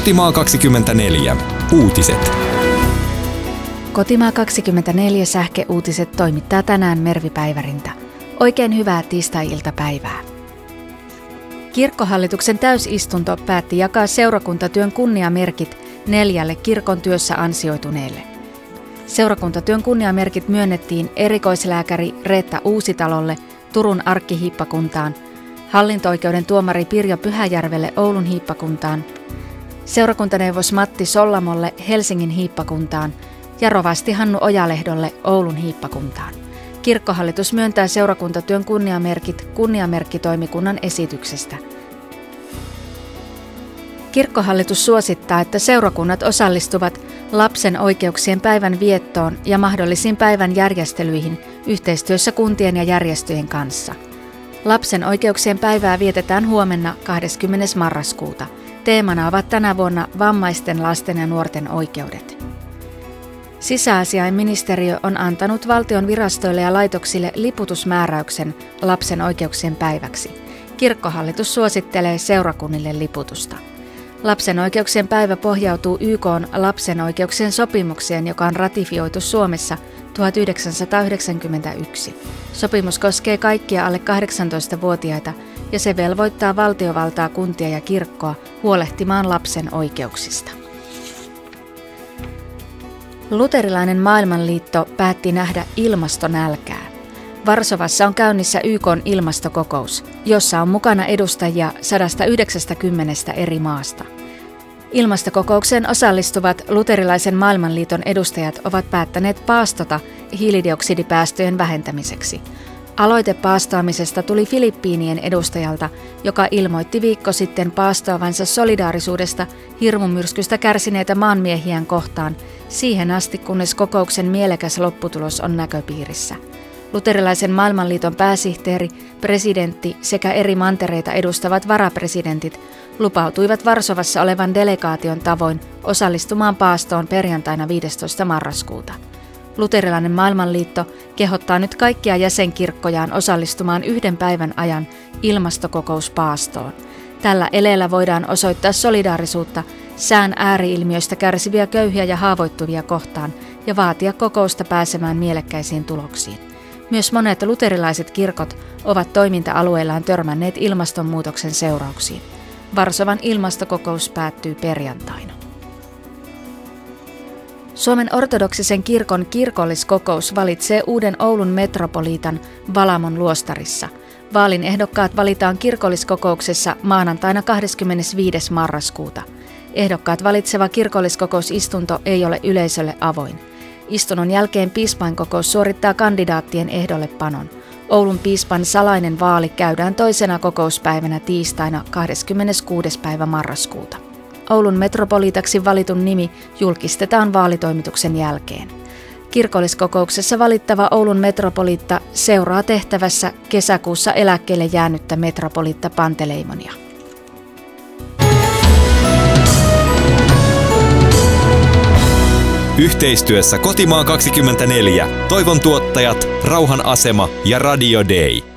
Kotimaa 24. Uutiset. Kotimaa 24 sähkeuutiset toimittaa tänään Mervi Päivärinta. Oikein hyvää tiistai-iltapäivää. Kirkkohallituksen täysistunto päätti jakaa seurakuntatyön kunniamerkit 4 kirkon työssä ansioituneelle. Seurakuntatyön kunniamerkit myönnettiin erikoislääkäri Reetta Uusitalolle Turun arkkihiippakuntaan, hallinto-oikeuden tuomari Pirjo Pyhäjärvelle Oulun hiippakuntaan, seurakuntaneuvos Matti Sollamolle Helsingin hiippakuntaan ja rovasti Hannu Ojalehdolle Oulun hiippakuntaan. Kirkkohallitus myöntää seurakuntatyön kunniamerkit kunniamerkkitoimikunnan esityksestä. Kirkkohallitus suosittaa, että seurakunnat osallistuvat lapsen oikeuksien päivän viettoon ja mahdollisiin päivän järjestelyihin yhteistyössä kuntien ja järjestöjen kanssa. Lapsen oikeuksien päivää vietetään huomenna 20. marraskuuta. Teemana ovat tänä vuonna vammaisten lasten ja nuorten oikeudet. Sisäasiainministeriö on antanut valtion virastoille ja laitoksille liputusmääräyksen lapsen oikeuksien päiväksi. Kirkkohallitus suosittelee seurakunnille liputusta. Lapsen oikeuksien päivä pohjautuu YK:n lapsen oikeuksien sopimukseen, joka on ratifioitu Suomessa 1991. Sopimus koskee kaikkia alle 18-vuotiaita ja se velvoittaa valtiovaltaa, kuntia ja kirkkoa huolehtimaan lapsen oikeuksista. Luterilainen maailmanliitto päätti nähdä ilmastonälkää. Varsovassa on käynnissä YK:n ilmastokokous, jossa on mukana edustajia 190 eri maasta. Ilmastokokoukseen osallistuvat Luterilaisen maailmanliiton edustajat ovat päättäneet paastota hiilidioksidipäästöjen vähentämiseksi. Aloite paastoamisesta tuli Filippiinien edustajalta, joka ilmoitti viikko sitten paastoavansa solidaarisuudesta hirmumyrskystä kärsineitä maanmiehiään kohtaan siihen asti, kunnes kokouksen mielekäs lopputulos on näköpiirissä. Luterilaisen maailmanliiton pääsihteeri, presidentti sekä eri mantereita edustavat varapresidentit lupautuivat Varsovassa olevan delegaation tavoin osallistumaan paastoon perjantaina 15. marraskuuta. Luterilainen maailmanliitto kehottaa nyt kaikkia jäsenkirkkojaan osallistumaan 1 päivän ajan ilmastokokouspaastoon. Tällä eleellä voidaan osoittaa solidaarisuutta sään ääriilmiöistä kärsiviä köyhiä ja haavoittuvia kohtaan ja vaatia kokousta pääsemään mielekkäisiin tuloksiin. Myös monet luterilaiset kirkot ovat toiminta-alueillaan törmänneet ilmastonmuutoksen seurauksiin. Varsovan ilmastokokous päättyy perjantaina. Suomen ortodoksisen kirkon kirkolliskokous valitsee uuden Oulun metropoliitan Valamon luostarissa. Vaalin ehdokkaat valitaan kirkolliskokouksessa maanantaina 25. marraskuuta. Ehdokkaat valitseva kirkolliskokousistunto ei ole yleisölle avoin. Istunnon jälkeen piispainkokous suorittaa kandidaattien ehdollepanon. Oulun piispan salainen vaali käydään toisena kokouspäivänä tiistaina 26. päivä marraskuuta. Oulun metropoliitaksi valitun nimi julkistetaan vaalitoimituksen jälkeen. Kirkolliskokouksessa valittava Oulun metropoliitta seuraa tehtävässä kesäkuussa eläkkeelle jäänyttä metropoliitta Panteleimonia. Yhteistyössä Kotimaa 24. Toivon tuottajat, Rauhan asema ja Radio Day.